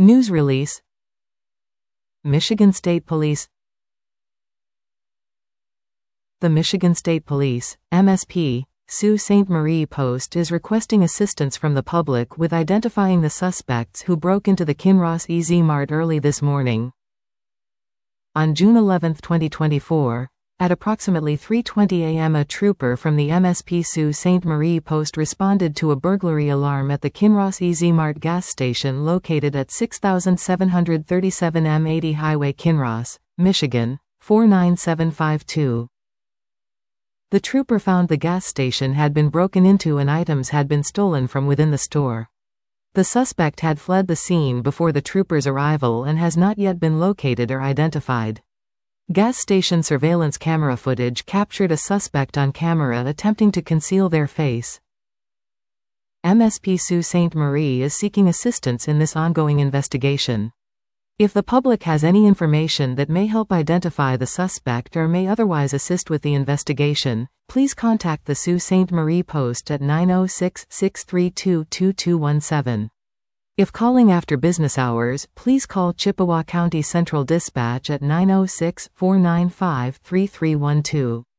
News release. Michigan State Police. The Michigan State Police, MSP, Sault Ste. Marie Post is requesting assistance from the public with identifying the suspects who broke into the Kinross EZ Mart early this morning. On June 11, 2024, at approximately 3:20 a.m. a trooper from the MSP Sault Ste. Marie Post responded to a burglary alarm at the Kinross EZ Mart gas station located at 6737 M80 Highway, Kinross, Michigan, 49752. The trooper found the gas station had been broken into and items had been stolen from within the store. The suspect had fled the scene before the trooper's arrival and has not yet been located or identified. Gas station surveillance camera footage captured a suspect on camera attempting to conceal their face. MSP Sault Ste. Marie is seeking assistance in this ongoing investigation. If the public has any information that may help identify the suspect or may otherwise assist with the investigation, please contact the Sault Ste. Marie Post at 906-632-2217. If calling after business hours, please call Chippewa County Central Dispatch at 906-495-3312.